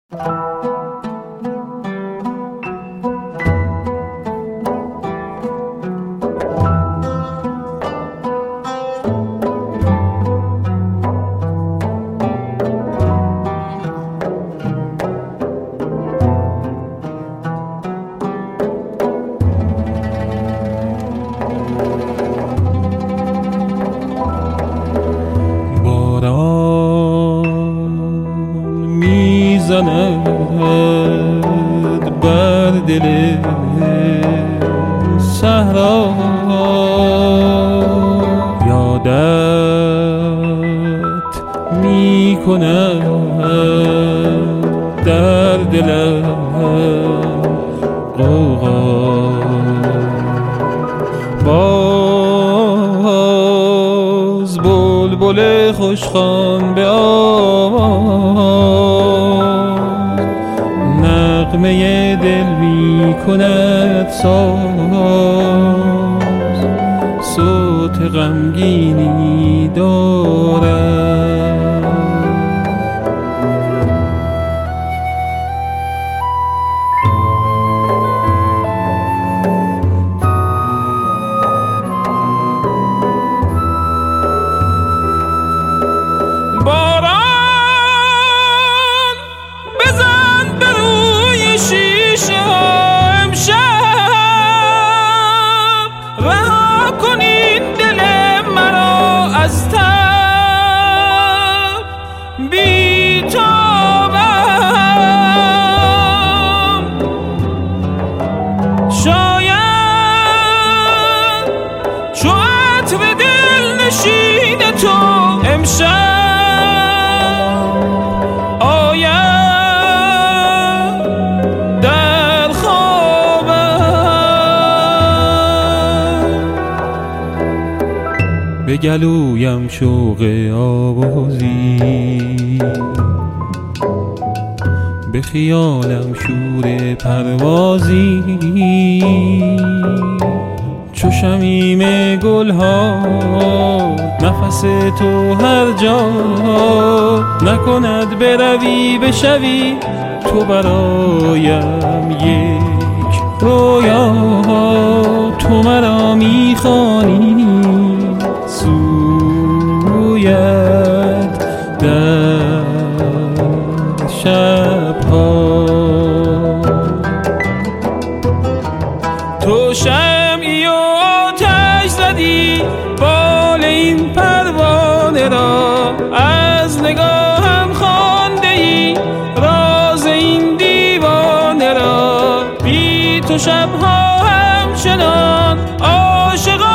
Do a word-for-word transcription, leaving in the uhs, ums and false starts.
میزند بر دل صحرا، یادت میکند در دلم غوغا. باز بلبل خوشخوان به آواز نغمه دل می کند ساز، صوت غمگینی دارد. تو امشب آیم در خوابم، به گلویم شوق آوازی، به خیالم شور پروازی. چو شمیم گلها نفس تو هر جا، نکند بروی بشوی تو برایم یک رویا. تو مرا میخوانی سویت در شبها، تو شمعی و آتش زدی بال این پروانه را، از نگاهم خوانده ای راز این دیوانه را. بی تو شبها همچنان عاشق